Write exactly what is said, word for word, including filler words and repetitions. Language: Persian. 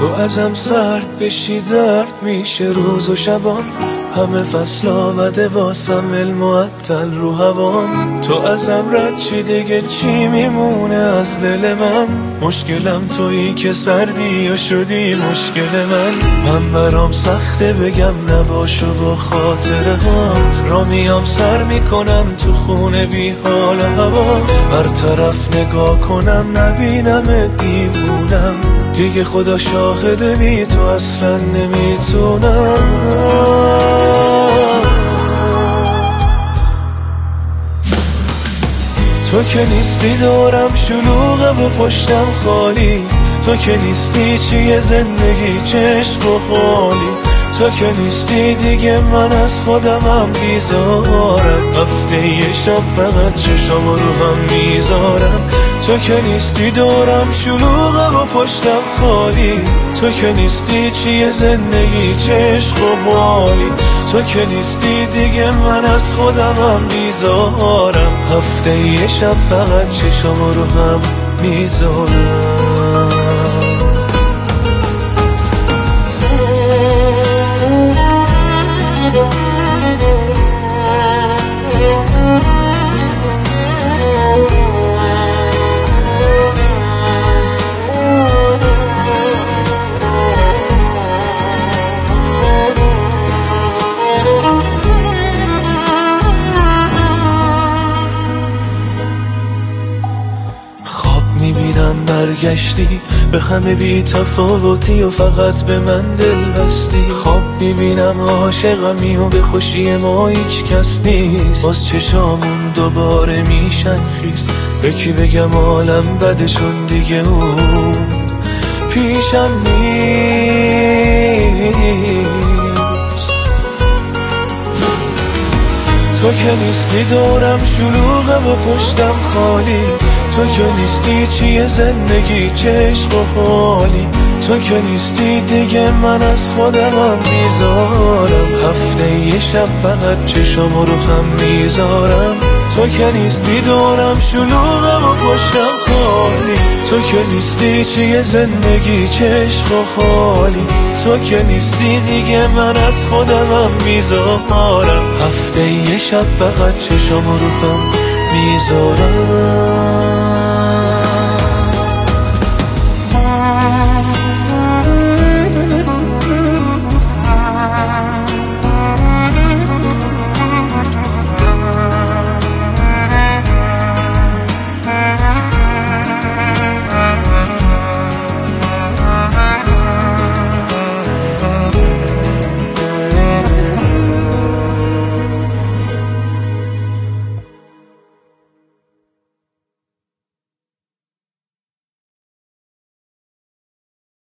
تو ازم سرد بشی درد میشه روز و شبان، همه فصل آمده واسم المعطل رو هوام. تو ازم رد چی دیگه چی میمونه از دل من؟ مشکلم تویی که سردی یا شدی مشکل من. من برام سخته بگم نباشو با خاطره هات، را میام سر میکنم تو خونه بی حال هوا. هر طرف نگاه کنم نبینم دیوونم، دیگه خدا شاهده بی تو اصلا نمیتونم. تو که نیستی دورم شلوغه و پشتم خالی، تو که نیستی چیه زندگی چه عشق و حالی. تو که نیستی دیگه من از خودمم بیزارم، هفته یه شب فقط چشام رو هم میذارم. تو که نیستی دورم شلوغه و پشتم خالی، تو که نیستی چیه زندگی چه عشق و حالی. تو که نیستی دیگه من از خودمم بیزارم، هفته یه شب فقط چشام رو هم میذارم. میبینم برگشتی به همه بی تفاوتی و فقط به من دل بستی. خواب میبینم عاشقمی و به خوشی ما هیچ کس نیست، باز چشامون دوباره میشن خیس. به کی بگم عالم بدشون دیگه اون پیشم نیست. تو که نیستی دورم شلوغه و پشتم خالی، تو که نیستی چیه زندگی چه عشق و حالی. تو که نیستی دیگه من از خودمم بیزارم، هفته یه شب فقط چشام رو هم میذارم. تو که نیستی دورم شلوغه و پشتم خالی، تو که نیستی چیه زندگی چه عشق و حالی. تو که نیستی دیگه من از خودمم بیزارم، هفته یه شب فقط چشام رو هم میذارم.